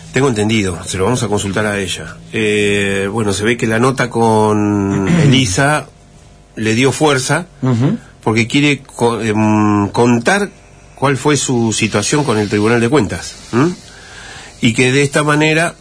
Tengo entendido, se lo vamos a consultar a ella. Bueno, se ve que la nota con Elisa le dio fuerza, porque quiere contar cuál fue su situación con el Tribunal de Cuentas, y que de esta manera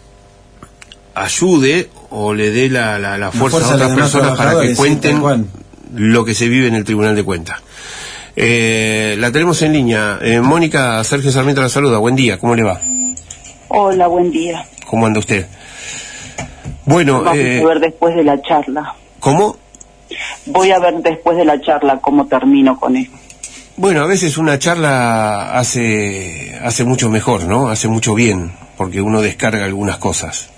ayude o le dé la fuerza a otras personas para que cuenten lo que se vive en el Tribunal de Cuentas. La tenemos en línea. Mónica, Sergio Sarmiento la saluda. Buen día, ¿cómo le va? Hola, buen día. ¿Cómo anda usted? Bueno, vamos a ver después de la charla. ¿Cómo? Voy a ver después de la charla cómo termino con eso. Bueno, a veces una charla hace mucho mejor, ¿no? Hace mucho bien, porque uno descarga algunas cosas.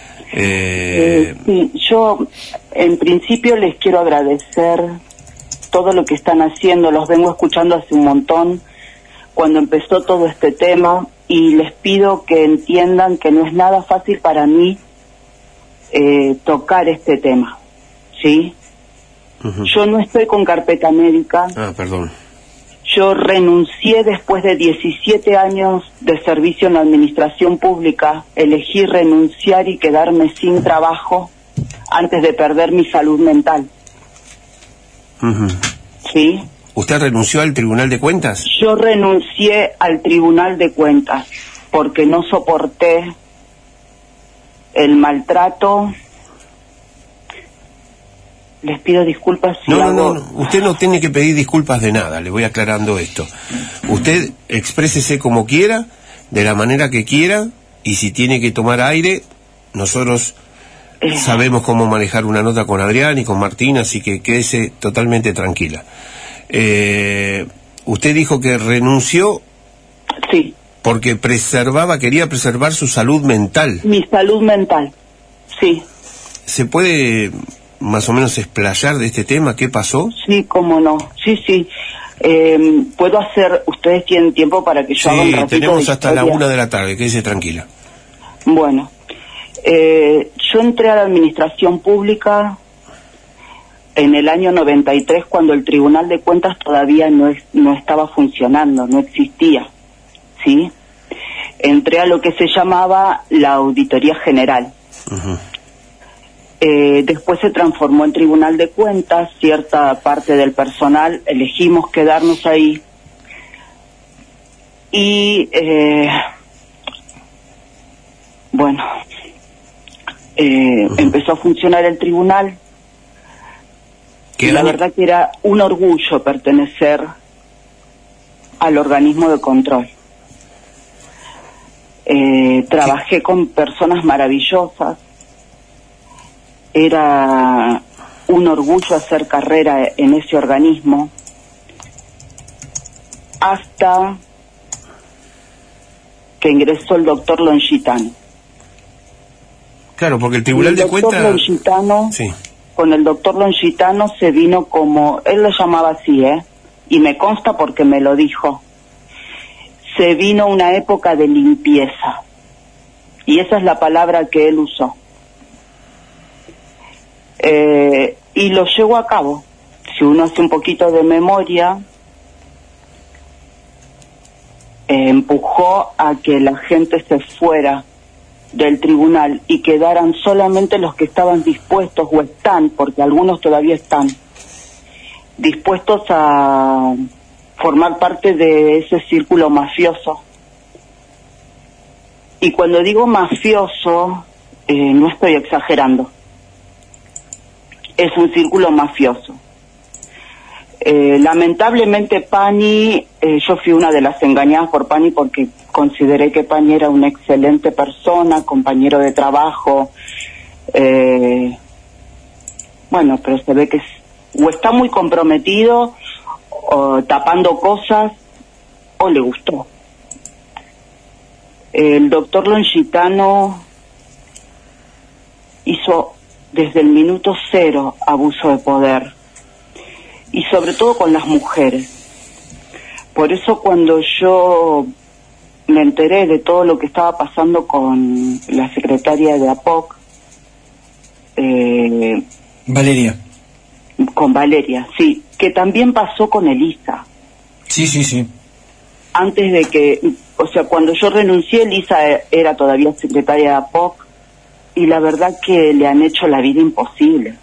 Sí, yo en principio les quiero agradecer todo lo que están haciendo. Los vengo escuchando hace un montón cuando empezó todo este tema, y les pido que entiendan que no es nada fácil para mí tocar este tema, ¿sí? Yo no estoy con carpeta médica. Perdón. Yo renuncié después de 17 años de servicio en la administración pública. Elegí renunciar y quedarme sin trabajo antes de perder mi salud mental. ¿Sí? ¿Usted renunció al Tribunal de Cuentas? Yo renuncié al Tribunal de Cuentas porque no soporté el maltrato. Les pido disculpas si No, usted no tiene que pedir disculpas de nada, le voy aclarando esto. Usted exprésese como quiera, de la manera que quiera, y si tiene que tomar aire, nosotros sabemos cómo manejar una nota con Adrián y con Martín, así que quédese totalmente tranquila. Usted dijo que renunció. Sí. Porque quería preservar su salud mental. Mi salud mental, sí. ¿Se puede más o menos explayar de este tema? ¿Qué pasó? Sí, cómo no. Sí. Puedo hacer, ustedes tienen tiempo para que yo haga un ratito. Sí, tenemos hasta la 1 de la tarde, quédese tranquila. Bueno, yo entré a la administración pública en el año 93, cuando el Tribunal de Cuentas todavía no estaba funcionando, no existía, ¿sí? Entré a lo que se llamaba la Auditoría General. Después se transformó en Tribunal de Cuentas. Cierta parte del personal elegimos quedarnos ahí. Y, empezó a funcionar el tribunal. Y la verdad que era un orgullo pertenecer al organismo de control. Trabajé con personas maravillosas. Era un orgullo hacer carrera en ese organismo, hasta que ingresó el doctor Longitano. Claro, porque el Tribunal de Cuentas... Sí. Con el doctor Longitano se vino como, él lo llamaba así, y me consta porque me lo dijo, se vino una época de limpieza, y esa es la palabra que él usó. Y lo llevó a cabo. Si uno hace un poquito de memoria, empujó a que la gente se fuera del tribunal y quedaran solamente los que estaban dispuestos, o están, porque algunos todavía están dispuestos a formar parte de ese círculo mafioso. Y cuando digo mafioso, no estoy exagerando. Es un círculo mafioso. Lamentablemente Pani, yo fui una de las engañadas por Pani, porque consideré que Pani era una excelente persona, compañero de trabajo. Pero se ve que o está muy comprometido, o tapando cosas, o le gustó. El doctor Longitano hizo desde el minuto cero abuso de poder, y sobre todo con las mujeres. Por eso cuando yo me enteré de todo lo que estaba pasando con la secretaria de APOC, Valeria. Con Valeria, sí, que también pasó con Elisa. Sí. Antes de que o sea, cuando yo renuncié, Lisa era todavía secretaria de APOC, y la verdad que le han hecho la vida imposible.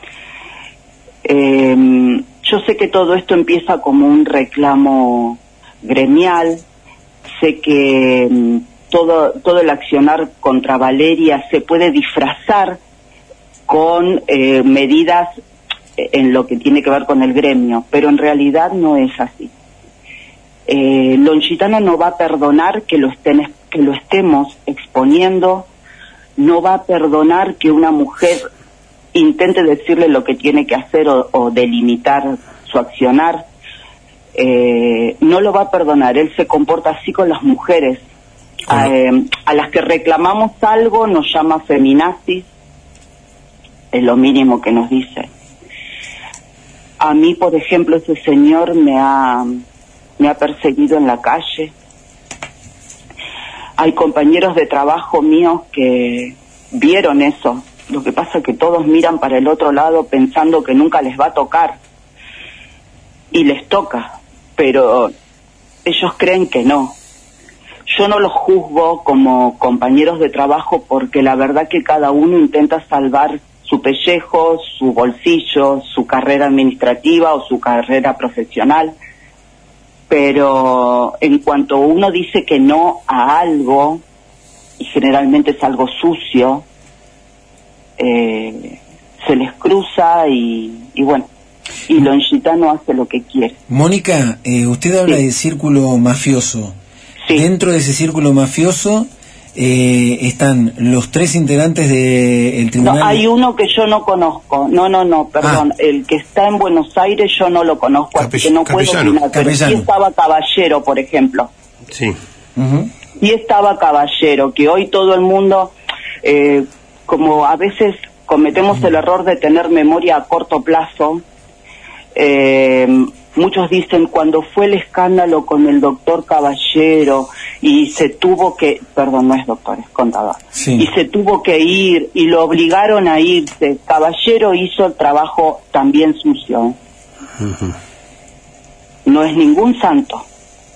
Yo sé que todo esto empieza como un reclamo gremial, sé que todo el accionar contra Valeria se puede disfrazar con medidas en lo que tiene que ver con el gremio, pero en realidad no es así. Longitano no va a perdonar que lo estemos exponiendo, no va a perdonar que una mujer intente decirle lo que tiene que hacer o delimitar su accionar. No lo va a perdonar. Él se comporta así con las mujeres. A las que reclamamos algo nos llama feminazis, es lo mínimo que nos dice. A mí, por ejemplo, ese señor me ha perseguido en la calle. Hay compañeros de trabajo míos que vieron eso. Lo que pasa es que todos miran para el otro lado pensando que nunca les va a tocar. Y les toca, pero ellos creen que no. Yo no los juzgo como compañeros de trabajo porque la verdad que cada uno intenta salvar su pellejo, su bolsillo, su carrera administrativa o su carrera profesional. Pero en cuanto uno dice que no a algo, y generalmente es algo sucio, se les cruza y bueno, y Longitano hace lo que quiere. Mónica, usted habla de círculo mafioso. Sí. Dentro de ese círculo mafioso están los 3 integrantes del tribunal. No, hay uno que yo no conozco. No, perdón. El que está en Buenos Aires yo no lo conozco, así que no puedo opinar. Pero sí estaba Caballero, por ejemplo. Sí. Sí estaba Caballero, que hoy todo el mundo, como a veces cometemos el error de tener memoria a corto plazo, muchos dicen cuando fue el escándalo con el doctor Caballero y se tuvo que, perdón, no es doctor, es contador, y se tuvo que ir y lo obligaron a irse. Caballero hizo el trabajo también sucio. No es ningún santo.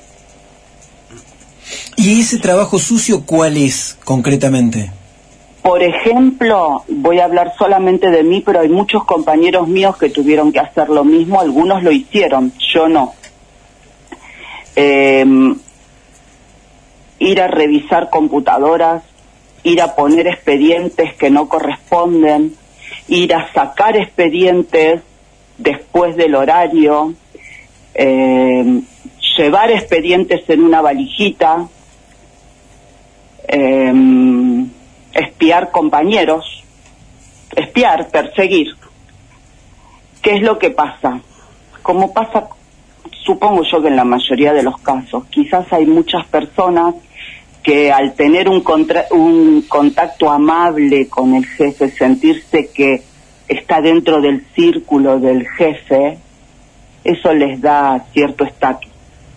¿Y ese trabajo sucio cuál es concretamente? Por ejemplo, voy a hablar solamente de mí, pero hay muchos compañeros míos que tuvieron que hacer lo mismo, algunos lo hicieron, yo no. Ir a revisar computadoras, ir a poner expedientes que no corresponden, ir a sacar expedientes después del horario, llevar expedientes en una valijita, espiar compañeros, perseguir. ¿Qué es lo que pasa? Como pasa, supongo yo que en la mayoría de los casos, quizás hay muchas personas que al tener un contacto amable con el jefe, sentirse que está dentro del círculo del jefe, eso les da cierto estatus.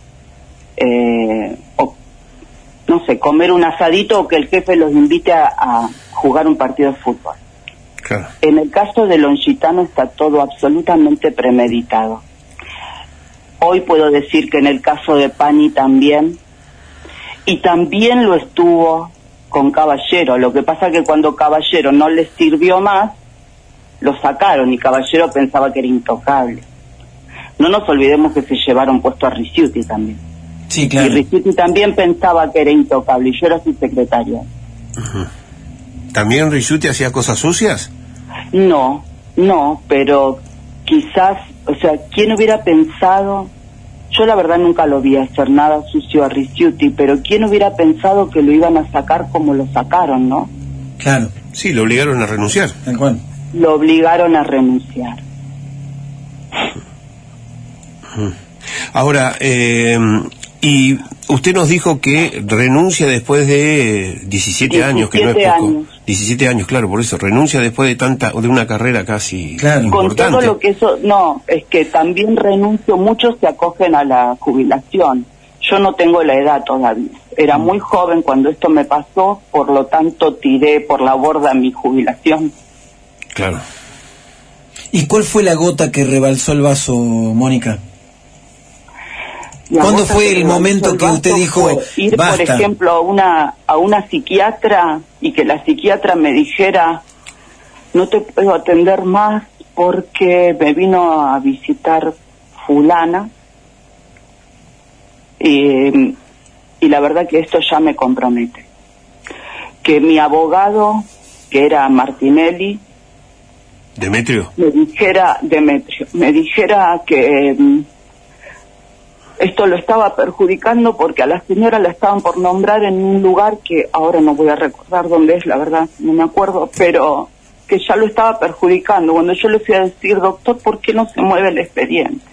No sé, comer un asadito o que el jefe los invite a jugar un partido de fútbol. Claro. En el caso de Longitano está todo absolutamente premeditado. Hoy puedo decir que en el caso de Pani también, y también lo estuvo con Caballero. Lo que pasa que cuando Caballero no les sirvió más, lo sacaron y Caballero pensaba que era intocable. No nos olvidemos que se llevaron puesto a Ricciuti también. Sí, claro. Y Ricciuti también pensaba que era intocable y yo era su secretaria. ¿También Ricciuti hacía cosas sucias? No, pero quizás, o sea, ¿quién hubiera pensado? Yo la verdad nunca lo vi hacer nada sucio a Ricciuti, pero ¿quién hubiera pensado que lo iban a sacar como lo sacaron, no? Claro. Sí, lo obligaron a renunciar. Tal cual. Lo obligaron a renunciar. Ahora, y usted nos dijo que renuncia después de 17 años, que no es poco. Años. 17 años, claro, por eso, renuncia después de una carrera casi claro, importante. Con todo lo que eso, no, es que también renuncio, muchos se acogen a la jubilación. Yo no tengo la edad todavía. Era muy joven cuando esto me pasó, por lo tanto tiré por la borda mi jubilación. Claro. ¿Y cuál fue la gota que rebalsó el vaso, Mónica? ¿Cuándo fue el momento que usted dijo, ir, basta? Por ejemplo, a una psiquiatra y que la psiquiatra me dijera, no te puedo atender más porque me vino a visitar fulana, y la verdad que esto ya me compromete. Que mi abogado, que era Martinelli, Demetrio, me dijera que esto lo estaba perjudicando porque a la señora la estaban por nombrar en un lugar que ahora no voy a recordar dónde es, la verdad, no me acuerdo, pero que ya lo estaba perjudicando. Cuando yo le fui a decir, doctor, ¿por qué no se mueve el expediente?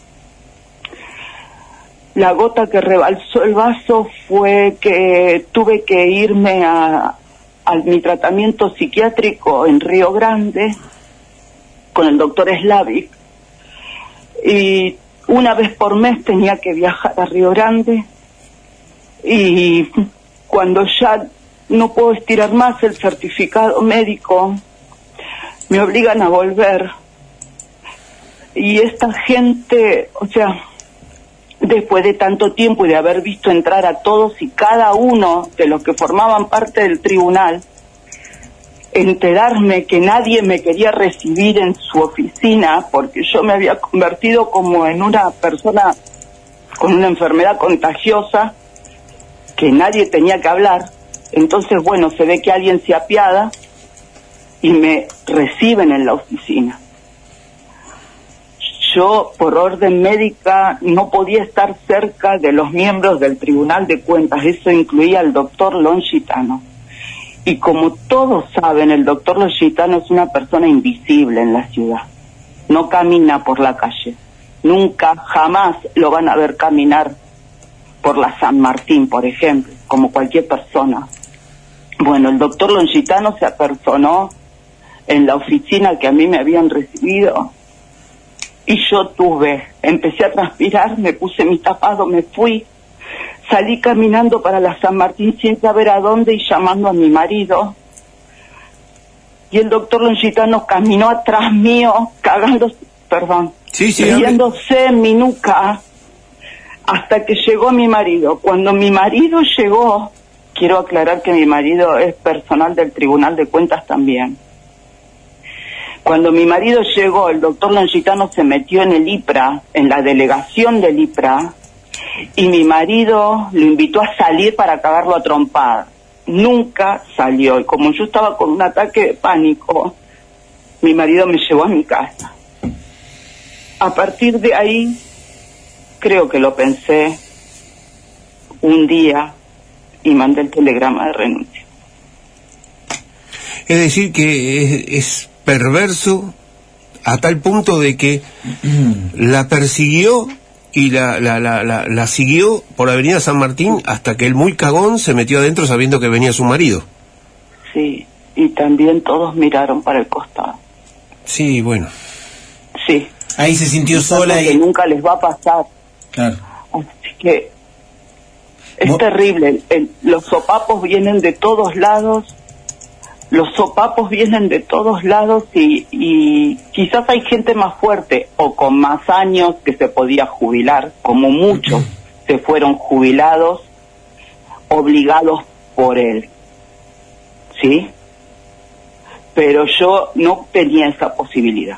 La gota que rebalsó el vaso fue que tuve que irme a mi tratamiento psiquiátrico en Río Grande con el doctor Slavik, y una vez por mes tenía que viajar a Río Grande, y cuando ya no puedo estirar más el certificado médico, me obligan a volver. Y esta gente, o sea, después de tanto tiempo y de haber visto entrar a todos y cada uno de los que formaban parte del tribunal, enterarme que nadie me quería recibir en su oficina porque yo me había convertido como en una persona con una enfermedad contagiosa que nadie tenía que hablar. Entonces, bueno, se ve que alguien se apiada y me reciben en la oficina. Yo, por orden médica, no podía estar cerca de los miembros del Tribunal de Cuentas. Eso incluía al doctor Longitano. Y como todos saben, el doctor Longitano es una persona invisible en la ciudad. No camina por la calle. Nunca, jamás lo van a ver caminar por la San Martín, por ejemplo, como cualquier persona. Bueno, el doctor Longitano se apersonó en la oficina que a mí me habían recibido. Y yo empecé a transpirar, me puse mi tapado, me fui, salí caminando para la San Martín sin saber a dónde y llamando a mi marido. Y el doctor Longitano caminó atrás mío, riéndose en mi nuca, hasta que llegó mi marido. Cuando mi marido llegó, quiero aclarar que mi marido es personal del Tribunal de Cuentas también. Cuando mi marido llegó, el doctor Longitano se metió en el IPRA, en la delegación del IPRA, y mi marido lo invitó a salir para cagarlo a trompadas. Nunca salió, y como yo estaba con un ataque de pánico, mi marido me llevó a mi casa. A partir de ahí, creo que lo pensé un día y mandé el telegrama de renuncia. Es decir, que es perverso a tal punto de que la persiguió y la siguió por Avenida San Martín hasta que el muy cagón se metió adentro sabiendo que venía su marido. Sí, y también todos miraron para el costado. Sí, bueno. Sí. Ahí se sintió sola y... que nunca les va a pasar. Claro. Así que es terrible. Los sopapos vienen de todos lados. Los sopapos vienen de todos lados y quizás hay gente más fuerte o con más años que se podía jubilar, como muchos se fueron jubilados, obligados por él, ¿sí? Pero yo no tenía esa posibilidad.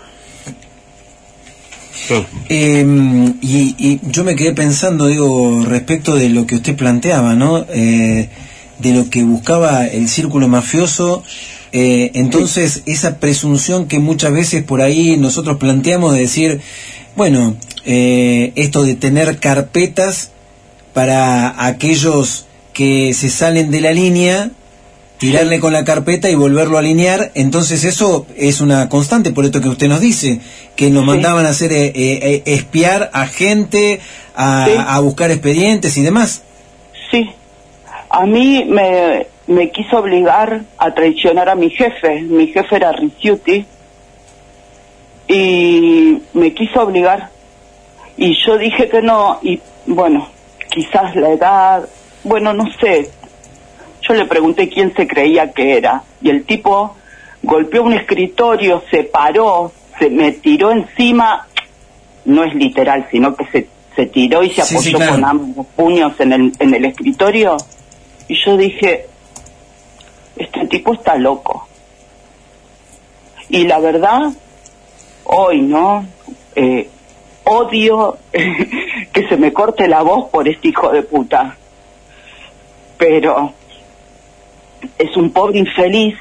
Y yo me quedé pensando, digo, respecto de lo que usted planteaba, ¿no? De lo que buscaba el círculo mafioso, entonces esa presunción que muchas veces por ahí nosotros planteamos de decir, bueno, esto de tener carpetas para aquellos que se salen de la línea, tirarle con la carpeta y volverlo a alinear, entonces eso es una constante, por esto que usted nos dice, que nos mandaban a hacer espiar a gente, a buscar expedientes y demás. Sí. A mí me quiso obligar a traicionar a mi jefe. Mi jefe era Ricciuti. Y me quiso obligar. Y yo dije que no. Y bueno, quizás la edad... Bueno, no sé. Yo le pregunté quién se creía que era. Y el tipo golpeó un escritorio, se paró, se me tiró encima. No es literal, sino que se se tiró y se apoyó sí, claro, con ambos puños en el escritorio, y yo dije, este tipo está loco. Y la verdad, hoy, ¿no? Odio que se me corte la voz por este hijo de puta. Pero es un pobre infeliz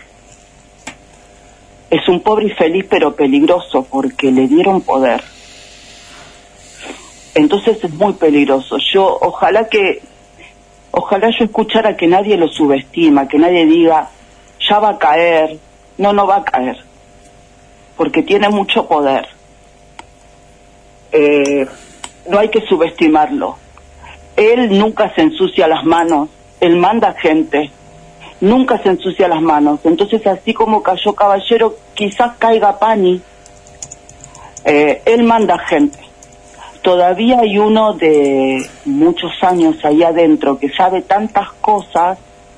pero peligroso, porque le dieron poder. Entonces es muy peligroso. Ojalá yo escuchara que nadie lo subestima, que nadie diga, ya va a caer. No va a caer, porque tiene mucho poder. No hay que subestimarlo. Él nunca se ensucia las manos, él manda gente, nunca se ensucia las manos. Entonces, así como cayó Caballero, quizás caiga Pani. Él manda gente. Todavía hay uno de muchos años ahí adentro que sabe tantas cosas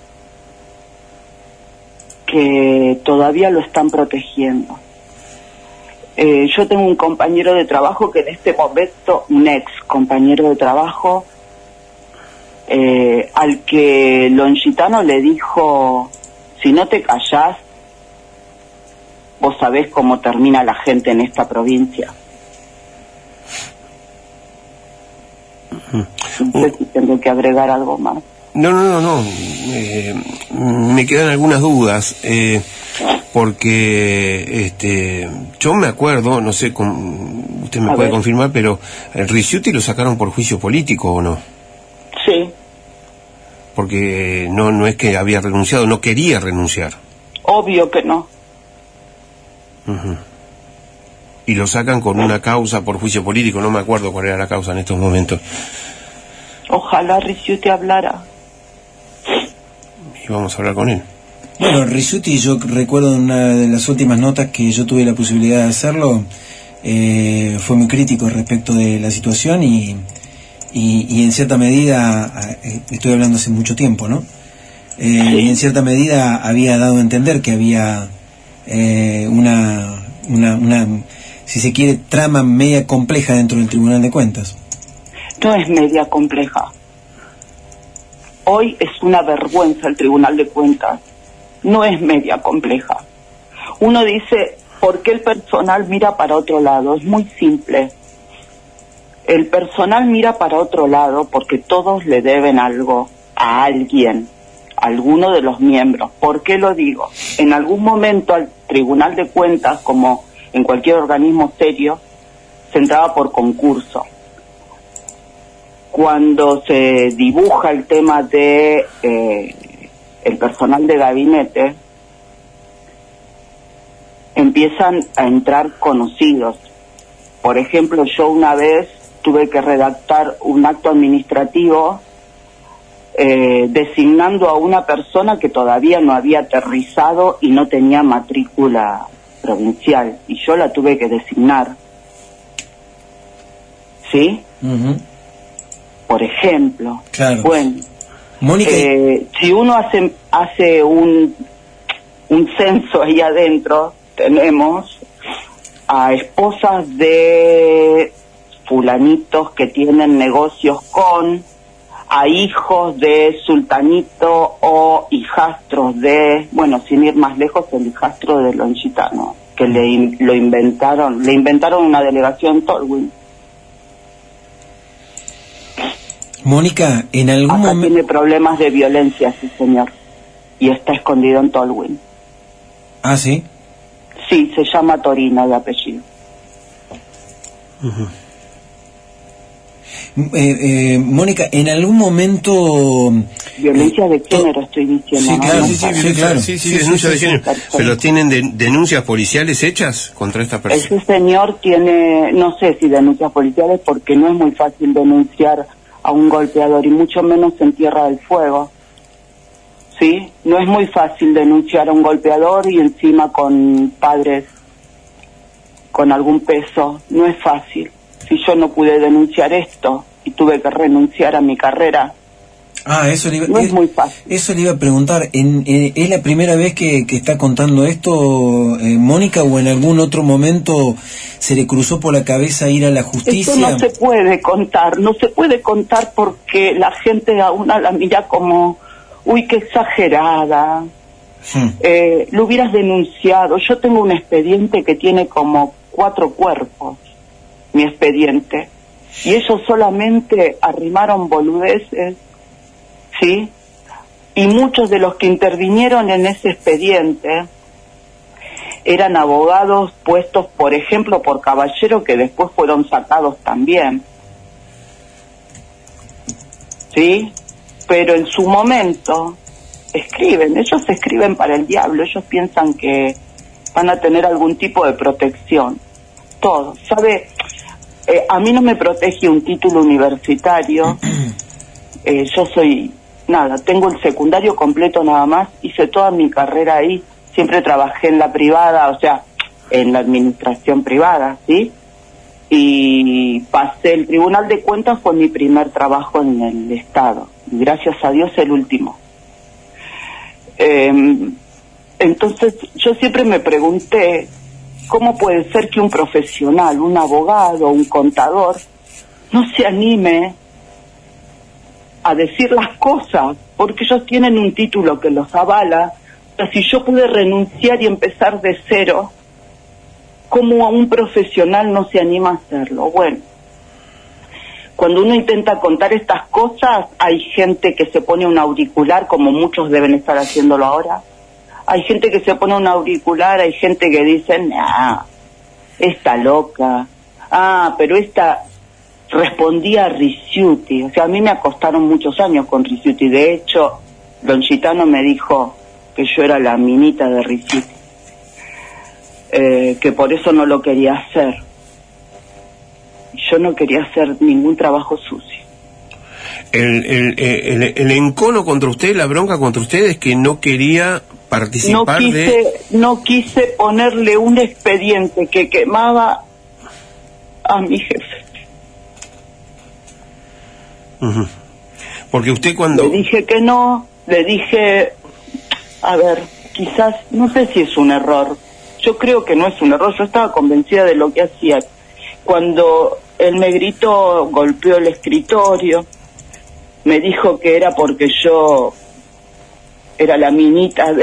que todavía lo están protegiendo. Yo tengo un compañero de trabajo que en este momento, un ex compañero de trabajo, al que Longitano le dijo, si no te callás, vos sabés cómo termina la gente en esta provincia. No sé si tengo que agregar algo más. No. Me quedan algunas dudas, porque yo me acuerdo, no sé, usted me puede confirmar, pero Ricciotti lo sacaron por juicio político, ¿o no? Sí. Porque no es que había renunciado, no quería renunciar. Obvio que no. Uh-huh. Y lo sacan con una causa por juicio político, no me acuerdo cuál era la causa en estos momentos. Ojalá Ricciotti hablara. Y vamos a hablar con él. Bueno, Ricciotti, yo recuerdo en una de las últimas notas que yo tuve la posibilidad de hacerlo, fue muy crítico respecto de la situación y en cierta medida, estoy hablando hace mucho tiempo, ¿no? Y en cierta medida había dado a entender que había una, si se quiere, trama media compleja dentro del Tribunal de Cuentas. No es media compleja. Hoy es una vergüenza el Tribunal de Cuentas. No es media compleja. Uno dice, ¿por qué el personal mira para otro lado? Es muy simple. El personal mira para otro lado porque todos le deben algo a alguien, a alguno de los miembros. ¿Por qué lo digo? En algún momento al Tribunal de Cuentas, como en cualquier organismo serio, se entraba por concurso. Cuando se dibuja el tema de el personal de gabinete, empiezan a entrar conocidos. Por ejemplo, yo una vez tuve que redactar un acto administrativo designando a una persona que todavía no había aterrizado y no tenía matrícula provincial, y yo la tuve que designar. ¿Sí? Uh-huh. Por ejemplo. Claro. Bueno, Mónica, si uno hace un censo ahí adentro, tenemos a esposas de fulanitos que tienen negocios a hijos de sultanito o hijastros de, bueno, sin ir más lejos, el hijastro de Longitano, que le inventaron una delegación en Tolwyn. Mónica, en algún momento tiene problemas de violencia, sí señor, y está escondido en Tolwyn. ¿Ah, sí? Sí, se llama Torino de apellido. Uh-huh. Mónica, en algún momento violencia de género estoy diciendo. Sí, claro, ¿no? Sí, denuncia de género. Pero ¿tienen denuncias policiales hechas contra esta persona? Ese señor tiene, no sé si denuncias policiales, porque no es muy fácil denunciar a un golpeador, y mucho menos en Tierra del Fuego. ¿Sí? No es muy fácil denunciar a un golpeador y encima con padres con algún peso. No es fácil. Si yo no pude denunciar esto y tuve que renunciar a mi carrera. No es muy fácil. Eso le iba a preguntar. ¿Es la primera vez que está contando esto, Mónica, o en algún otro momento se le cruzó por la cabeza ir a la justicia? Esto no se puede contar porque la gente aún la mira como, uy, qué exagerada. Lo hubieras denunciado. Yo tengo un expediente que tiene como 4 cuerpos, mi expediente, y ellos solamente arrimaron boludeces, ¿sí? Y muchos de los que intervinieron en ese expediente eran abogados puestos, por ejemplo, por Caballero, que después fueron sacados también, ¿sí? Pero en su momento ellos escriben para el diablo, ellos piensan que van a tener algún tipo de protección. Todo, ¿sabe? A mí no me protege un título universitario. Yo tengo el secundario completo nada más, hice toda mi carrera ahí, siempre trabajé en la privada, o sea, en la administración privada, ¿sí? Y pasé el Tribunal de Cuentas, fue mi primer trabajo en el Estado, y gracias a Dios el último. Entonces yo siempre me pregunté, ¿cómo puede ser que un profesional, un abogado, un contador, no se anime a decir las cosas? Porque ellos tienen un título que los avala. O sea, si yo pude renunciar y empezar de cero, ¿cómo a un profesional no se anima a hacerlo? Bueno, cuando uno intenta contar estas cosas, hay gente que se pone un auricular, como muchos deben estar haciéndolo ahora. Hay gente que se pone un auricular, hay gente que dice, nah, esta loca. Pero esta respondía a Ricciuti. O sea, a mí me acostaron muchos años con Ricciuti. De hecho, Don Gitano me dijo que yo era la minita de Ricciuti. Que por eso no lo quería hacer. Yo no quería hacer ningún trabajo sucio. El encono contra usted, la bronca contra usted es que no quería participar No quise ponerle un expediente que quemaba a mi jefe. Uh-huh. Porque usted cuando... Le dije que no, le dije, a ver, quizás, no sé si es un error. Yo creo que no es un error, yo estaba convencida de lo que hacía. Cuando él me gritó, golpeó el escritorio, me dijo que era porque yo era la minita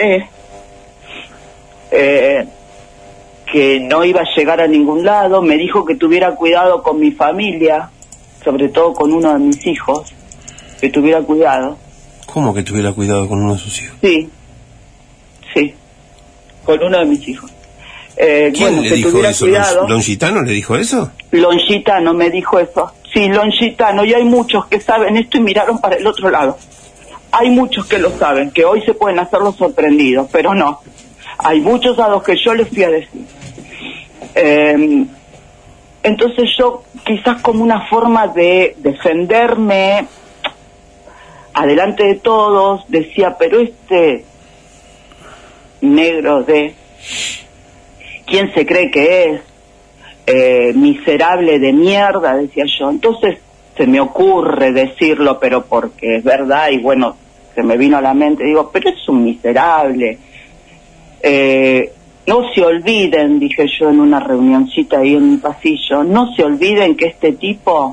que no iba a llegar a ningún lado, me dijo que tuviera cuidado con mi familia, sobre todo con uno de mis hijos, que tuviera cuidado. ¿Cómo que tuviera cuidado con uno de sus hijos? Sí, con uno de mis hijos. ¿Quién le dijo eso? ¿Longitano le dijo eso? Longitano me dijo eso. Sí, Longitano, y hay muchos que saben esto y miraron para el otro lado. Hay muchos que lo saben, que hoy se pueden hacer los sorprendidos, pero no. Hay muchos a los que yo les fui a decir. Entonces yo, quizás como una forma de defenderme, adelante de todos, decía, pero este negro ¿quién se cree que es? Miserable de mierda, decía yo. Entonces se me ocurre decirlo, pero porque es verdad, y bueno, se me vino a la mente, digo, pero es un miserable. No se olviden, dije yo en una reunioncita ahí en mi pasillo, no se olviden que este tipo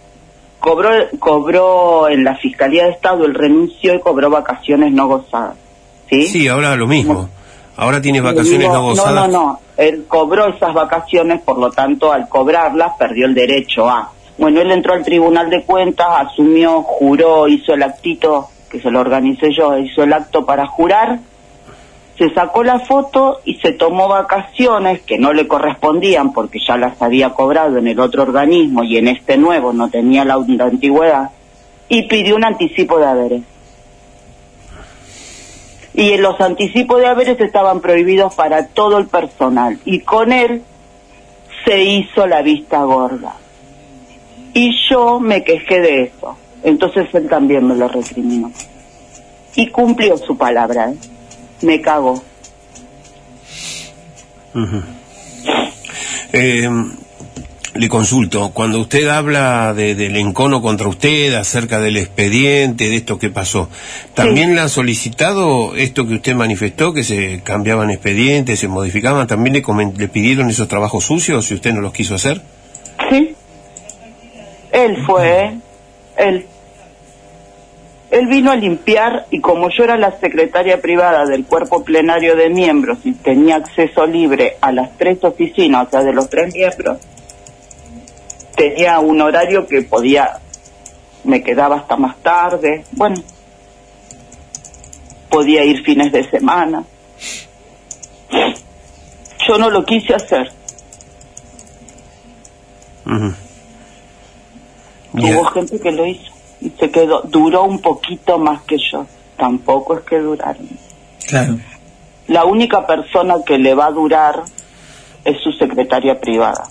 cobró en la Fiscalía de Estado, él renunció y cobró vacaciones no gozadas. Sí, ahora lo mismo. Ahora tiene vacaciones no gozadas. No, él cobró esas vacaciones, por lo tanto, al cobrarlas, perdió el derecho a... Bueno, él entró al Tribunal de Cuentas, asumió, juró, hizo el actito, que se lo organicé yo, hizo el acto para jurar, se sacó la foto y se tomó vacaciones que no le correspondían porque ya las había cobrado en el otro organismo y en este nuevo no tenía la antigüedad, y pidió un anticipo de haberes. Y los anticipos de haberes estaban prohibidos para todo el personal, y con él se hizo la vista gorda. Y yo me quejé de eso, entonces él también me lo recriminó. Y cumplió su palabra, me cagó. Uh-huh. le consulto, cuando usted habla del encono contra usted, acerca del expediente, de esto que pasó, ¿también Sí. le han solicitado esto que usted manifestó, que se cambiaban expedientes, se modificaban? ¿También le pidieron esos trabajos sucios si usted no los quiso hacer? Sí. Él vino a limpiar, y como yo era la secretaria privada del cuerpo plenario de miembros y tenía acceso libre a las 3 oficinas, o sea, de los 3 miembros, tenía un horario que me quedaba hasta más tarde, bueno, podía ir fines de semana. Yo no lo quise hacer. Uh-huh. Hubo gente que lo hizo y se quedó, duró un poquito más que yo, tampoco es que duraron. Claro. La única persona que le va a durar es su secretaria privada.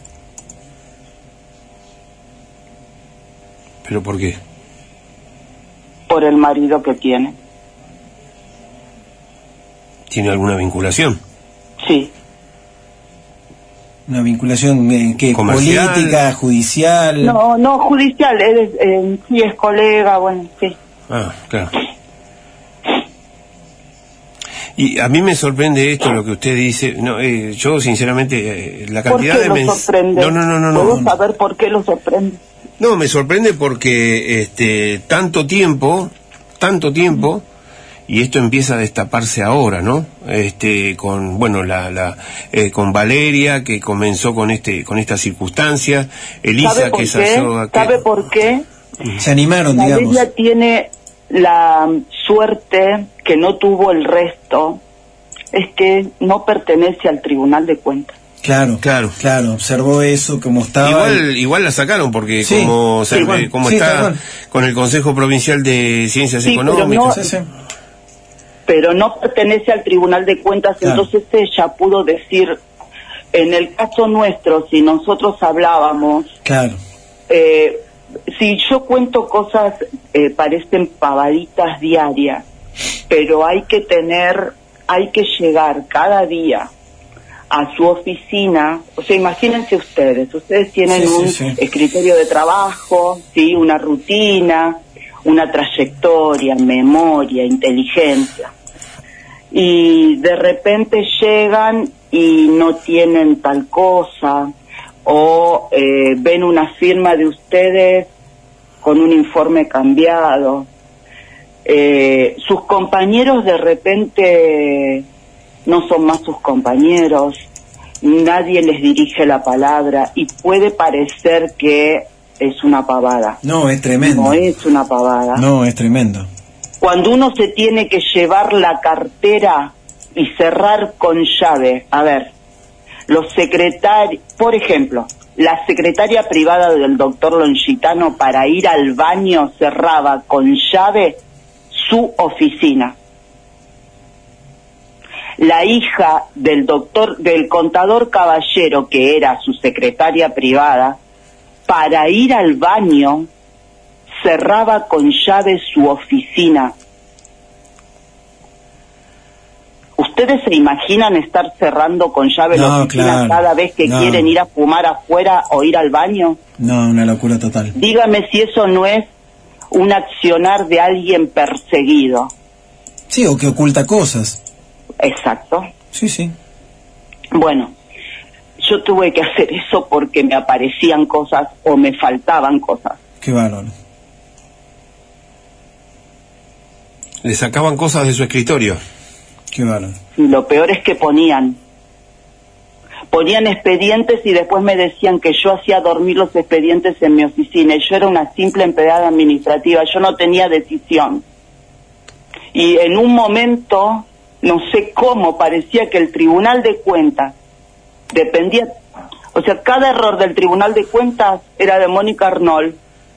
¿Pero por qué? Por el marido que tiene. ¿Tiene alguna vinculación? Sí. Una vinculación que ¿Comercial? política, judicial. No, judicial, sí es colega, bueno, sí. Ah, claro. Y a mí me sorprende esto, lo que usted dice. No, yo sinceramente, la ¿Por cantidad qué de lo sorprende? No. ¿Puedo saber por qué lo sorprende? No, me sorprende porque tanto tiempo, y esto empieza a destaparse ahora, ¿no? Con, bueno, con Valeria, que comenzó con esta circunstancia, Elisa, que ¿Sabe por qué? Se animaron, digamos. Valeria tiene la suerte que no tuvo el resto, es que no pertenece al Tribunal de Cuentas. Claro, observó eso como estaba. Igual la sacaron porque sí, como sí, está con el Consejo Provincial de Ciencias Económicas. Pero no pertenece al Tribunal de Cuentas, claro. Entonces ella pudo decir, en el caso nuestro, si nosotros hablábamos, claro. Si yo cuento cosas, parecen pavaditas diarias, pero hay que llegar cada día a su oficina. O sea, imagínense ustedes tienen un escritorio de trabajo, ¿sí? Una rutina, una trayectoria, memoria, inteligencia, y de repente llegan y no tienen tal cosa, o ven una firma de ustedes con un informe cambiado. Sus compañeros de repente no son más sus compañeros, nadie les dirige la palabra, y puede parecer que es una pavada. No, es tremendo. No es una pavada. No, es tremendo. Cuando uno se tiene que llevar la cartera y cerrar con llave, a ver, los secretarios, por ejemplo, la secretaria privada del doctor Longitano, para ir al baño cerraba con llave su oficina. La hija del contador Caballero, que era su secretaria privada, para ir al baño cerraba con llave su oficina. ¿Ustedes se imaginan estar cerrando con llave la oficina cada vez que quieren ir a fumar afuera o ir al baño? No, una locura total. Dígame si eso no es un accionar de alguien perseguido. Sí, o que oculta cosas. Exacto. Sí. Bueno, yo tuve que hacer eso porque me aparecían cosas o me faltaban cosas. Qué bárbaro. Le sacaban cosas de su escritorio. Qué bárbaro. Y lo peor es que ponían expedientes y después me decían que yo hacía dormir los expedientes en mi oficina, y yo era una simple empleada administrativa, yo no tenía decisión. Y en un momento, no sé cómo, parecía que el Tribunal de Cuentas dependía, o sea, cada error del Tribunal de Cuentas era de Mónica Arnold,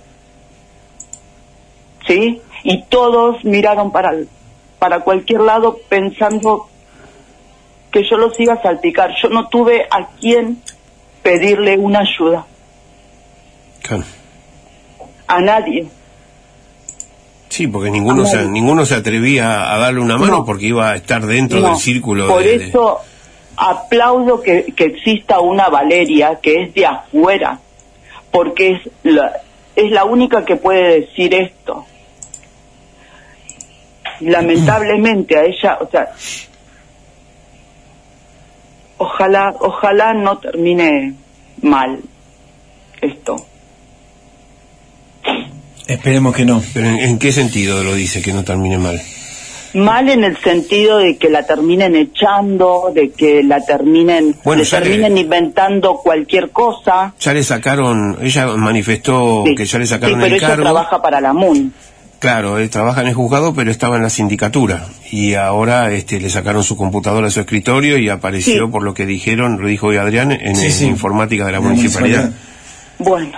¿sí? Y todos miraron para cualquier lado pensando que yo los iba a salpicar. Yo no tuve a quién pedirle una ayuda. Claro. A nadie. Sí, porque ninguno se atrevía a darle una mano, porque iba a estar dentro del círculo. Por eso aplaudo que exista una Valeria que es de afuera, porque es la única que puede decir esto. Lamentablemente a ella, o sea, ojalá no termine mal esto. Esperemos que no. ¿Pero en qué sentido lo dice, que no termine mal? Mal en el sentido de que la terminen echando, de que la terminen, inventando cualquier cosa. Ya le sacaron, ella manifestó que ya le sacaron el cargo. Sí, pero ella trabaja para la MUN. Claro, él trabaja en el juzgado, pero estaba en la sindicatura. Y ahora le sacaron su computadora a su escritorio y apareció, por lo que dijeron, lo dijo hoy Adrián, en informática de la municipalidad. Bueno,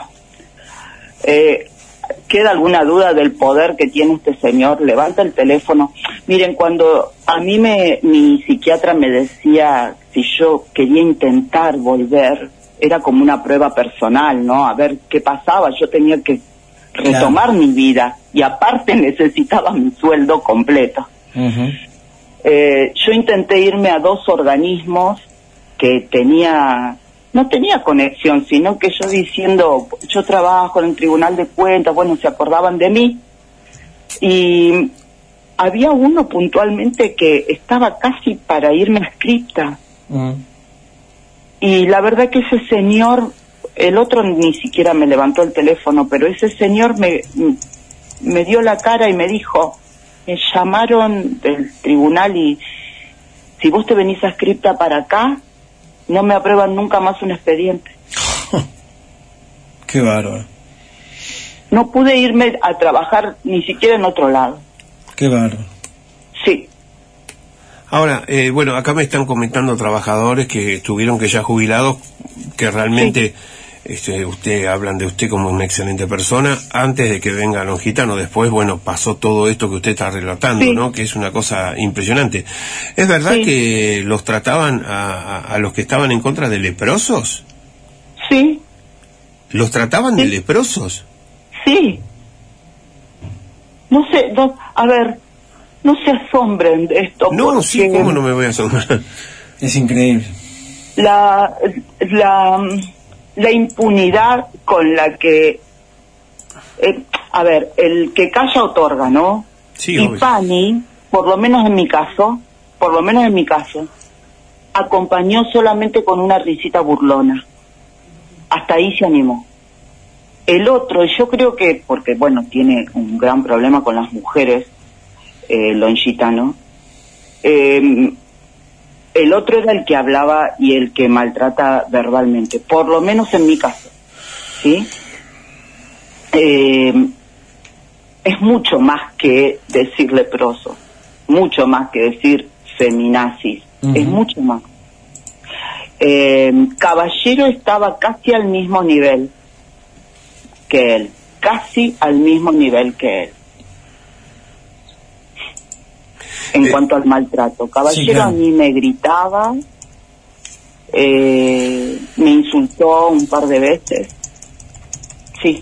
¿queda alguna duda del poder que tiene este señor? Levanta el teléfono. Miren, cuando a mí mi psiquiatra me decía si yo quería intentar volver, era como una prueba personal, ¿no? A ver qué pasaba. Yo tenía que retomar mi vida y aparte necesitaba mi sueldo completo. Yo intenté irme a 2 organismos que no tenía conexión, sino que yo diciendo, yo trabajo en el Tribunal de Cuentas, bueno, se acordaban de mí, y había uno puntualmente que estaba casi para irme adscripta. Y la verdad que ese señor, el otro ni siquiera me levantó el teléfono, pero ese señor me dio la cara y me dijo, me llamaron del tribunal y si vos te venís adscripta para acá, no me aprueban nunca más un expediente. Qué bárbaro. No pude irme a trabajar ni siquiera en otro lado. Qué bárbaro. Sí. Ahora, bueno, acá me están comentando trabajadores que estuvieron que ya jubilados, que realmente hablan de usted como una excelente persona antes de que venga Longitano. Después, bueno, pasó todo esto que usted está relatando, ¿no? Que es una cosa impresionante. ¿Es verdad que los trataban a los que estaban en contra de leprosos? Sí. ¿Los trataban de leprosos? Sí. No sé, a ver, no se asombren de esto. No, sí, ¿cómo no me voy a asombrar? Es increíble. La impunidad con la que, a ver, el que calla otorga, ¿no? Sí, y obvio. Pani, por lo menos en mi caso, acompañó solamente con una risita burlona. Hasta ahí se animó. El otro, yo creo que, porque bueno, tiene un gran problema con las mujeres, Longitano, el otro era el que hablaba y el que maltrata verbalmente, por lo menos en mi caso, ¿sí? Es mucho más que decir leproso, mucho más que decir feminazis, es mucho más. Caballero estaba casi al mismo nivel que él, casi al mismo nivel que él. En cuanto al maltrato, Caballero a mí me gritaba, me insultó un par de veces, sí.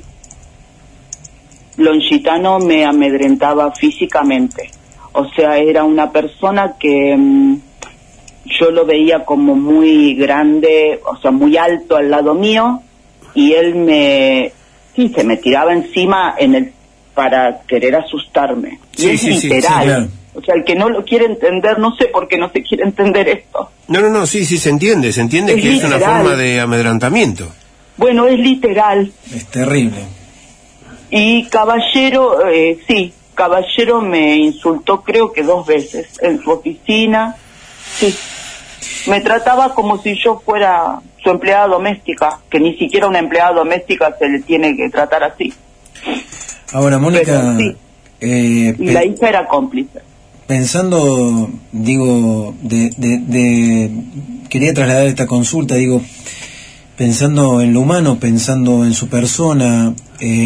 Longitano me amedrentaba físicamente, o sea, era una persona que yo lo veía como muy grande, o sea, muy alto al lado mío, y él se me tiraba encima para querer asustarme. Y es literal. Claro. O sea, el que no lo quiere entender, no sé por qué no se quiere entender esto. No, sí, se entiende que literal. Es una forma de amedrentamiento. Bueno, es literal. Es terrible. Y Caballero, Caballero me insultó creo que 2 veces en su oficina. Sí. Me trataba como si yo fuera su empleada doméstica, que ni siquiera una empleada doméstica se le tiene que tratar así. Ahora, Mónica, y la hija era cómplice. Pensando, digo, quería trasladar esta consulta, digo, pensando en lo humano, pensando en su persona,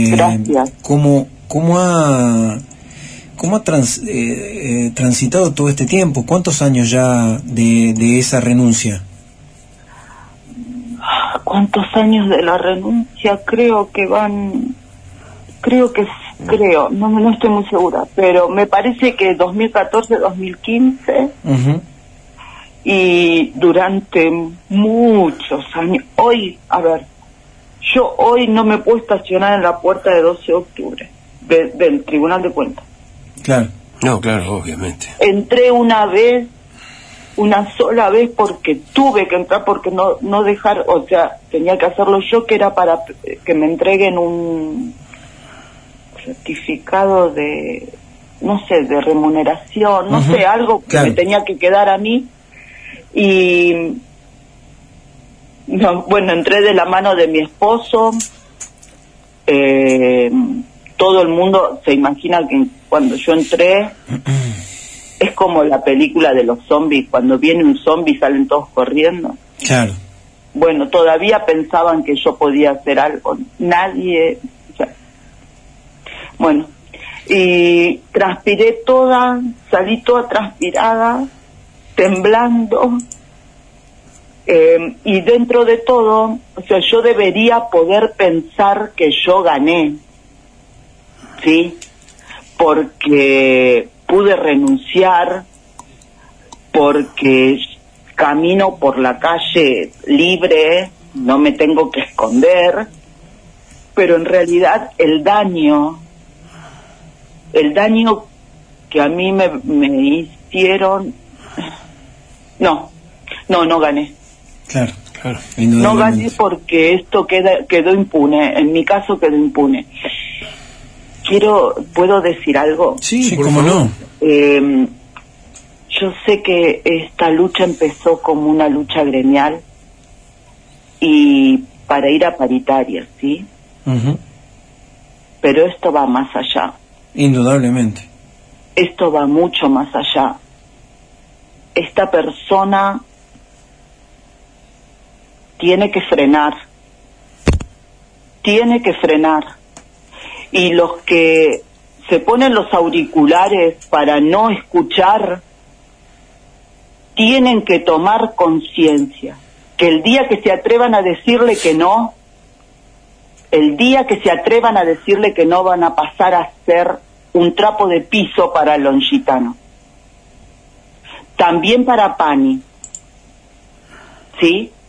¿cómo ha transitado todo este tiempo? ¿Cuántos años ya de esa renuncia? ¿Cuántos años de la renuncia? Creo, no estoy muy segura, pero me parece que 2014, 2015, y durante muchos años. Hoy, a ver, Yo hoy no me puedo estacionar en la puerta de 12 de octubre del Tribunal de Cuentas. Claro. No, claro, obviamente. Entré una sola vez porque tuve que entrar, porque no dejar, o sea, tenía que hacerlo yo, que era para que me entreguen un certificado de, no sé, de remuneración, no sé, algo que me tenía que quedar a mí. Y no, bueno, entré de la mano de mi esposo. Todo el mundo se imagina que cuando yo entré es como la película de los zombies, cuando viene un zombie salen todos corriendo. Claro. Bueno, todavía pensaban que yo podía hacer algo. Nadie... O sea, bueno, y transpiré toda, salí toda transpirada, temblando, y dentro de todo, o sea, yo debería poder pensar que yo gané, ¿sí? Porque pude renunciar, porque camino por la calle libre, no me tengo que esconder, pero en realidad el daño que a mí me hicieron, no gané. Claro, claro. No gané porque esto quedó impune, en mi caso quedó impune. ¿Puedo decir algo? Sí, cómo no. Yo sé que esta lucha empezó como una lucha gremial y para ir a paritarias, ¿sí? Uh-huh. Pero esto va más allá. Indudablemente. Esto va mucho más allá. Esta persona tiene que frenar. Y los que se ponen los auriculares para no escuchar, tienen que tomar conciencia que el día que se atrevan a decirle que no, van a pasar a ser un trapo de piso para el Longitano. También para Pani, ¿sí?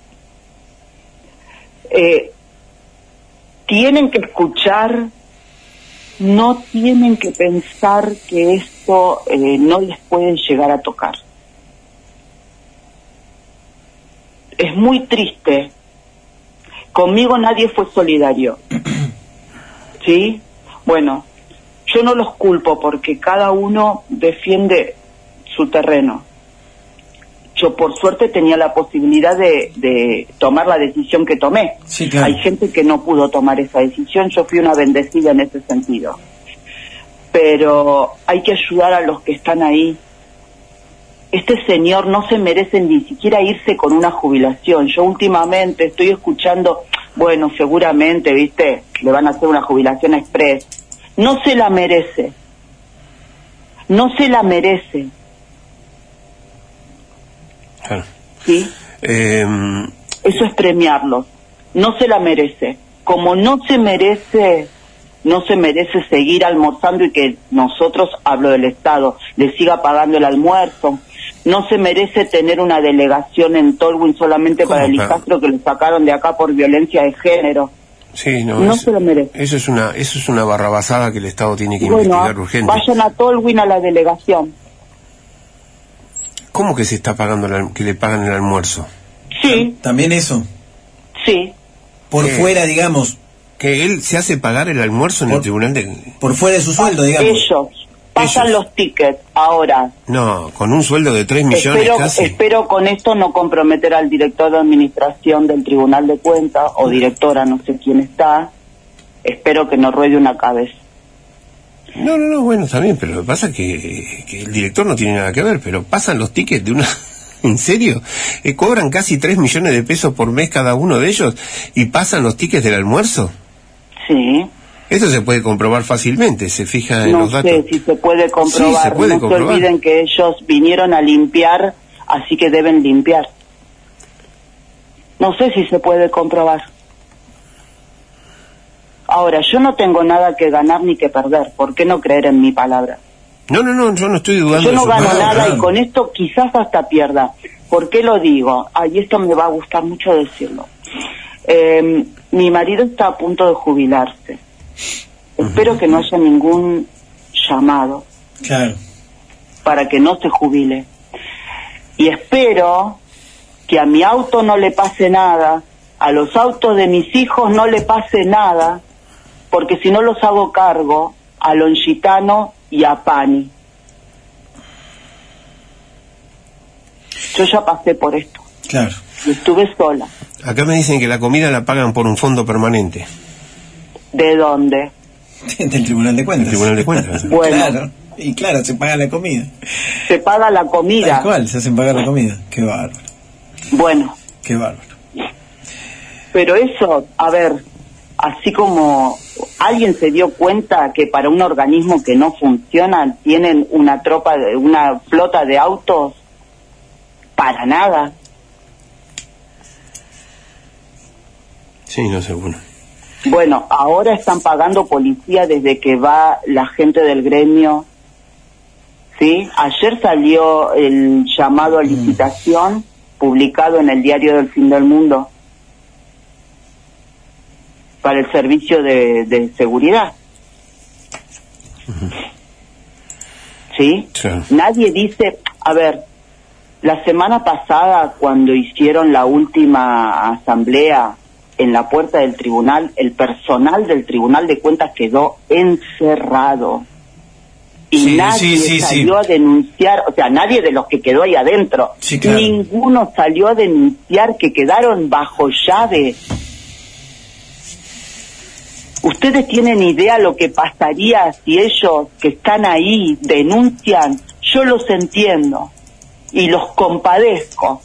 Tienen que escuchar, no tienen que pensar que esto no les puede llegar a tocar. Es muy triste. Conmigo nadie fue solidario. ¿Sí? Bueno, yo no los culpo porque cada uno defiende su terreno. Yo por suerte tenía la posibilidad de tomar la decisión que tomé. Sí, claro. Hay gente que no pudo tomar esa decisión, yo fui una bendecida en ese sentido. Pero hay que ayudar a los que están ahí. Este señor no se merece ni siquiera irse con una jubilación. Yo últimamente estoy escuchando, bueno, seguramente, viste, le van a hacer una jubilación express. No se la merece. Claro. ¿Sí? Eso es premiarlo. No se la merece. Como no se merece seguir almorzando y que nosotros, hablo del Estado, le siga pagando el almuerzo. No se merece tener una delegación en Tolwyn solamente para el hijastro que lo sacaron de acá por violencia de género. Sí, no se lo merece. Eso es una barrabasada que el Estado tiene que investigar urgente. Vayan a Tolwyn a la delegación. ¿Cómo que se está pagando que le pagan el almuerzo? Sí. ¿También eso? Sí. Por fuera, digamos. ¿Que él se hace pagar el almuerzo en el tribunal por fuera de su sueldo, digamos? Ellos pasan los tickets ahora. No, con un sueldo de 3 millones casi. Espero con esto no comprometer al director de administración del Tribunal de Cuentas, o directora, no sé quién está. Espero que no ruede una cabeza. No, bueno, está bien, pero lo que pasa es que el director no tiene nada que ver, pero pasan los tickets de una... ¿En serio? ¿Cobran casi 3 millones de pesos por mes cada uno de ellos y pasan los tickets del almuerzo? Sí. Eso se puede comprobar fácilmente, se fija en los datos. No sé si se puede comprobar. Sí, se puede comprobar. Se olviden que ellos vinieron a limpiar, así que deben limpiar. No sé si se puede comprobar. Ahora, yo no tengo nada que ganar ni que perder. ¿Por qué no creer en mi palabra? No, yo no estoy dudando. Yo no gano nada y con esto quizás hasta pierda. ¿Por qué lo digo? Ay, esto me va a gustar mucho decirlo. Mi marido está a punto de jubilarse. Espero que no haya ningún llamado. Claro. Para que no se jubile. Y espero que a mi auto no le pase nada, a los autos de mis hijos no le pase nada, porque si no los hago cargo a Longitano y a Pani. Yo ya pasé por esto. Claro. Y estuve sola. Acá me dicen que la comida la pagan por un fondo permanente. ¿De dónde? Del Tribunal de Cuentas. El Tribunal de Cuentas. Bueno. Claro. Y claro, se paga la comida. Se paga la comida. Tal cual, se hacen pagar la comida. Qué bárbaro. Bueno. Qué bárbaro. Pero eso, a ver, así como alguien se dio cuenta que para un organismo que no funciona tienen una flota de autos, para nada. Sí, no sé, bueno. Bueno, ahora están pagando policía desde que va la gente del gremio. ¿Sí? Ayer salió el llamado a licitación publicado en el Diario del Fin del Mundo para el servicio de seguridad. ¿Sí? Sí. Nadie dice, a ver, la semana pasada cuando hicieron la última asamblea en la puerta del tribunal, el personal del Tribunal de Cuentas quedó encerrado. Y Sí, nadie salió a denunciar, o sea, nadie de los que quedó ahí adentro, Sí, claro. ninguno salió a denunciar que quedaron bajo llave. ¿Ustedes tienen idea lo que pasaría si ellos que están ahí denuncian? Yo los entiendo y los compadezco.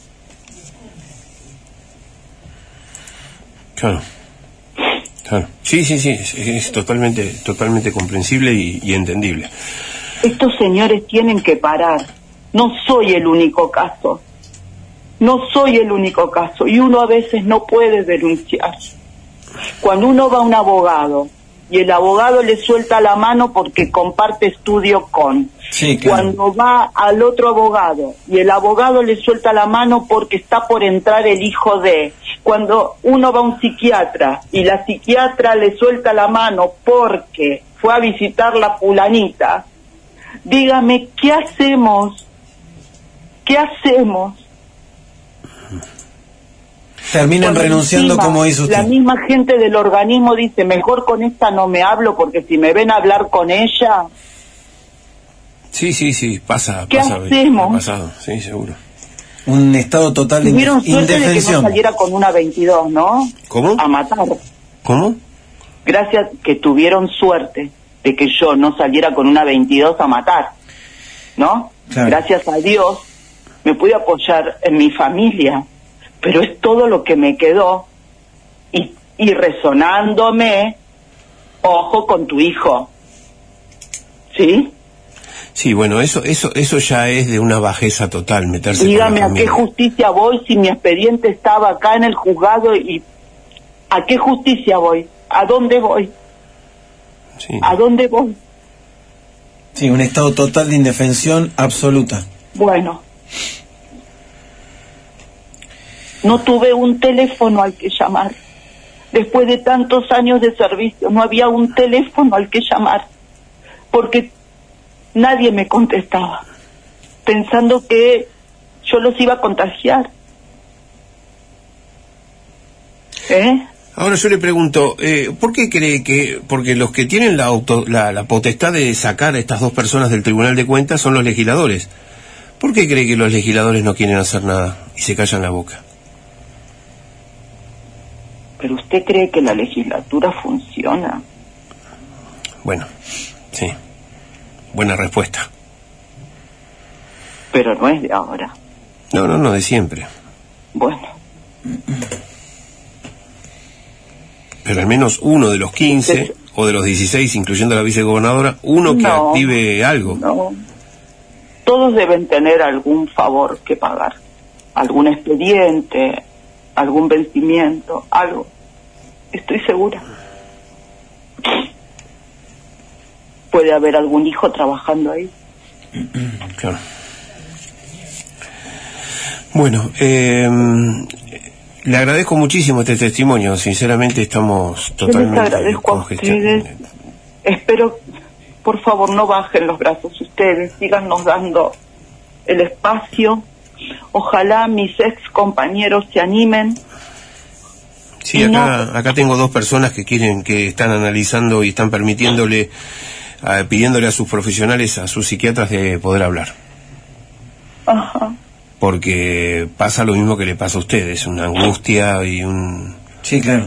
Claro. Claro. Sí, es totalmente comprensible y entendible. Estos señores tienen que parar. No soy el único caso. No soy el único caso. Y uno a veces no puede denunciar. Cuando uno va a un abogado y el abogado le suelta la mano porque comparte estudio con. Sí, claro. Cuando va al otro abogado y el abogado le suelta la mano porque está por entrar el hijo de. Cuando uno va a un psiquiatra y la psiquiatra le suelta la mano porque fue a visitar la fulanita, dígame, ¿qué hacemos? ¿Qué hacemos? Terminan renunciando, encima, como dice usted. La misma gente del organismo dice, mejor con esta no me hablo porque si me ven hablar con ella... Sí, pasa. ¿Qué hacemos? Ha pasado, sí, seguro. Un estado total de Tuvieron suerte de que no indefensión. saliera con una 22, ¿no? ¿Cómo? A matar. ¿Cómo? Gracias que tuvieron suerte de que yo no saliera con una 22 a matar, ¿no? Claro. Gracias a Dios me pude apoyar en mi familia, pero es todo lo que me quedó y resonándome, ojo con tu hijo, ¿sí? Sí, bueno, eso ya es de una bajeza total, meterse Dígame, con la ¿a qué familia. justicia voy si mi expediente estaba acá en el juzgado y a qué justicia voy? ¿A dónde voy? Sí. ¿A dónde voy? Sí, un estado total de indefensión absoluta. Bueno, no tuve un teléfono al que llamar. Después de tantos años de servicio, no había un teléfono al que llamar, porque nadie me contestaba, pensando que yo los iba a contagiar. Ahora yo le pregunto, ¿por qué cree que, porque los que tienen la potestad de sacar a estas dos personas del Tribunal de Cuentas son los legisladores? ¿Por qué cree que los legisladores no quieren hacer nada y se callan la boca? ¿Pero usted cree que la legislatura funciona? Bueno, sí. Buena respuesta. Pero no es de ahora. No, de siempre. Bueno. Pero al menos uno de los 15 o de los 16, incluyendo a la vicegobernadora, uno que active algo. No. Todos deben tener algún favor que pagar. Algún expediente, algún vencimiento, algo. Estoy segura. Puede haber algún hijo trabajando ahí. Claro. Bueno, Le agradezco muchísimo este testimonio, sinceramente estamos totalmente... Yo les agradezco a ustedes, espero, por favor, no bajen los brazos ustedes, síganos dando el espacio, ojalá mis ex compañeros se animen. Sí, acá tengo dos personas que están analizando y están permitiéndole, pidiéndole a sus profesionales, a sus psiquiatras de poder hablar. Ajá. Porque pasa lo mismo que le pasa a ustedes, una angustia y sí, claro,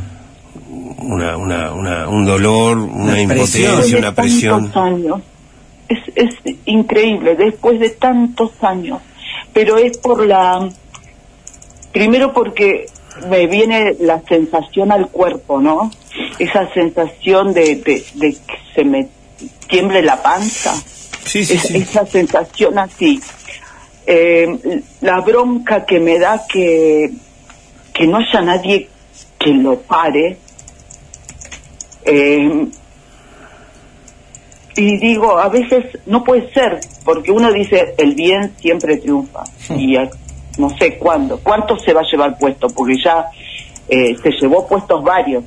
un dolor, una impotencia, una presión. Años. Es increíble, después de tantos años, pero es primero porque me viene la sensación al cuerpo, ¿no? Esa sensación de que se me tiemble la panza. Sí. Esa sensación así. La bronca que me da que no haya nadie que lo pare. Y digo, a veces no puede ser, porque uno dice, el bien siempre triunfa. Y no sé cuánto se va a llevar puesto, porque ya se llevó puestos varios,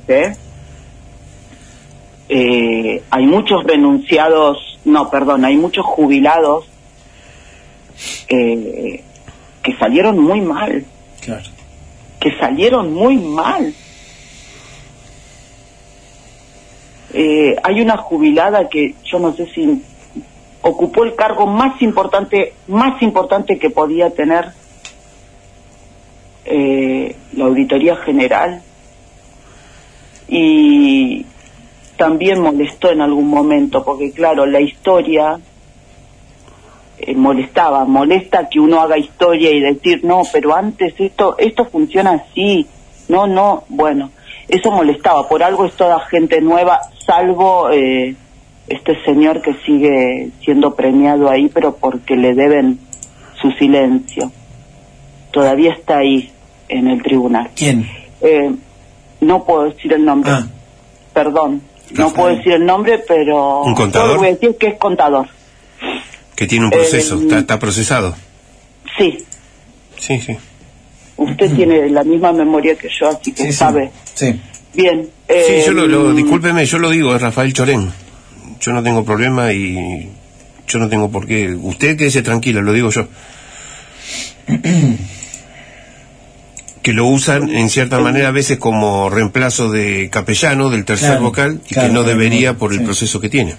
hay muchos renunciados, hay muchos jubilados que salieron muy mal. Claro. Que salieron muy mal. Hay una jubilada que yo no sé si ocupó el cargo más importante que podía tener la Auditoría General, y también molestó en algún momento, porque claro, la historia molesta que uno haga historia y decir, no, pero antes esto funciona así, bueno, eso molestaba. Por algo es toda gente nueva, salvo este señor que sigue siendo premiado ahí, pero porque le deben su silencio. Todavía está ahí en el tribunal. ¿Quién? No puedo decir el nombre. Perdón, no puedo decir el nombre, pero... ¿Un contador? Solo voy a decir que es contador. Que tiene un proceso, está procesado. Sí. Sí. Usted tiene la misma memoria que yo, así que sabe. Sí. Bien. Sí, discúlpeme, yo lo digo, es Rafael Chorén. Yo no tengo problema y yo no tengo por qué. Usted quédese tranquilo, lo digo yo. Que lo usan en cierta manera a veces como reemplazo de capellano, del tercer vocal, y que no debería por el proceso que tiene.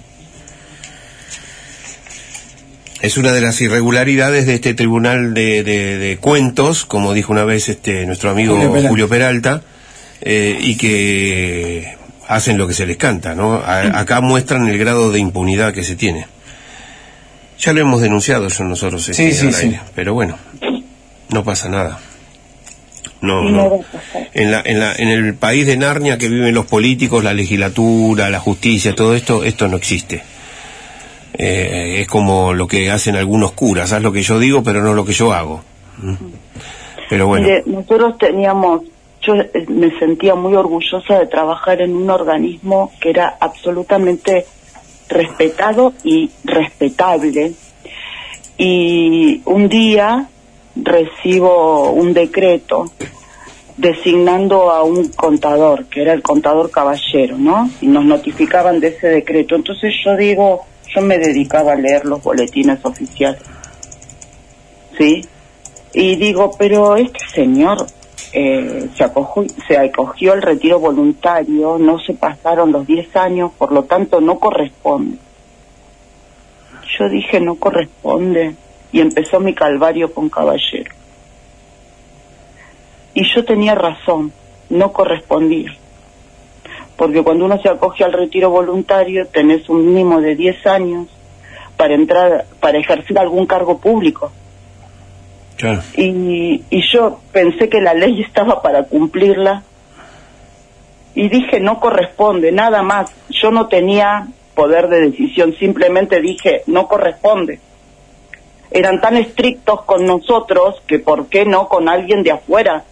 Es una de las irregularidades de este tribunal de cuentos, como dijo una vez nuestro amigo Julio Peralta, y que hacen lo que se les canta, ¿no? Acá muestran el grado de impunidad que se tiene. Ya lo hemos denunciado eso nosotros al aire, pero bueno, no pasa nada. No. En el país de Narnia que viven los políticos, la legislatura, la justicia, todo esto no existe. Es como lo que hacen algunos curas, haz lo que yo digo pero no lo que yo hago. Pero bueno. Mire, nosotros yo me sentía muy orgullosa de trabajar en un organismo que era absolutamente respetado y respetable, y un día recibo un decreto designando a un contador, que era el contador Caballero, ¿no? Y nos notificaban de ese decreto. Entonces yo me dedicaba a leer los boletines oficiales, ¿sí? Y digo, pero este señor se acogió al retiro voluntario, no se pasaron los 10 años, por lo tanto no corresponde. Yo dije, no corresponde, y empezó mi calvario con Caballero. Y yo tenía razón, no correspondía. Porque cuando uno se acoge al retiro voluntario tenés un mínimo de 10 años para ejercer algún cargo público. Claro. Y yo pensé que la ley estaba para cumplirla y dije, no corresponde, nada más. Yo no tenía poder de decisión, simplemente dije, no corresponde. Eran tan estrictos con nosotros que por qué no con alguien de afuera.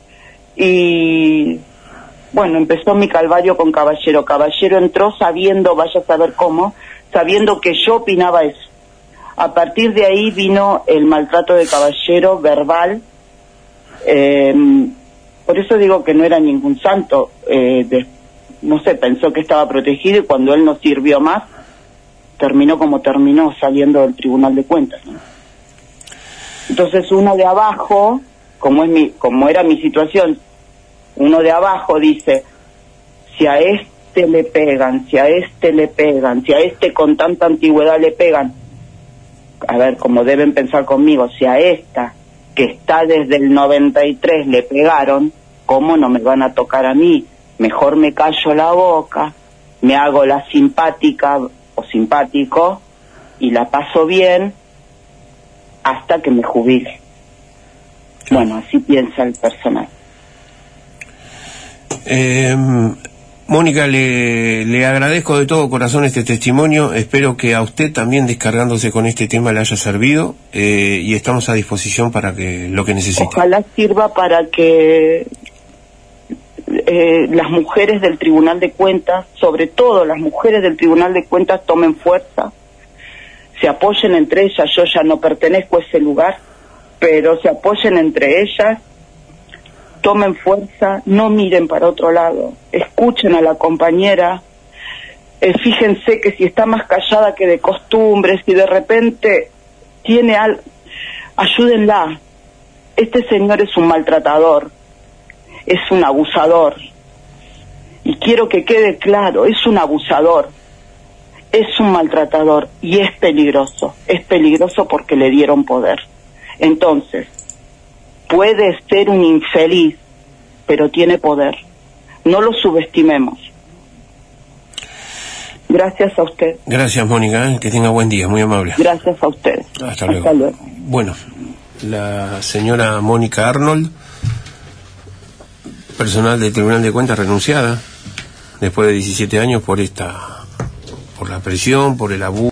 Y bueno, empezó mi calvario con Caballero. Caballero entró sabiendo, vaya a saber cómo, sabiendo que yo opinaba eso. A partir de ahí vino el maltrato de Caballero verbal, Por eso digo que no era ningún santo. No sé, pensó que estaba protegido y cuando él no sirvió más, terminó como terminó, saliendo del Tribunal de Cuentas, ¿no? Entonces uno de abajo, como era mi situación, uno de abajo dice, si a este le pegan, si a este le pegan, si a este con tanta antigüedad le pegan, a ver, como deben pensar conmigo, si a esta que está desde el 93 le pegaron, ¿cómo no me van a tocar a mí? Mejor me callo la boca, me hago la simpática o simpático y la paso bien hasta que me jubile. Bueno, así piensa el personal. Mónica, le agradezco de todo corazón este testimonio. Espero que a usted también, descargándose con este tema, le haya servido, y estamos a disposición para que lo que necesite. Ojalá sirva para que las mujeres del Tribunal de Cuentas, sobre todo las mujeres del Tribunal de Cuentas, tomen fuerza, se apoyen entre ellas. Yo ya no pertenezco a ese lugar, pero se apoyen entre ellas, tomen fuerza, no miren para otro lado, escuchen a la compañera, fíjense que si está más callada que de costumbre, si de repente tiene algo, ayúdenla. Este señor es un maltratador, es un abusador, y quiero que quede claro, es un abusador, es un maltratador, y es peligroso porque le dieron poder. Entonces, puede ser un infeliz, pero tiene poder. No lo subestimemos. Gracias a usted. Gracias, Mónica, que tenga buen día, muy amable. Gracias a ustedes. Hasta luego. Bueno, la señora Mónica Arnold, personal del Tribunal de Cuentas, renunciada después de 17 años por la presión, por el abuso.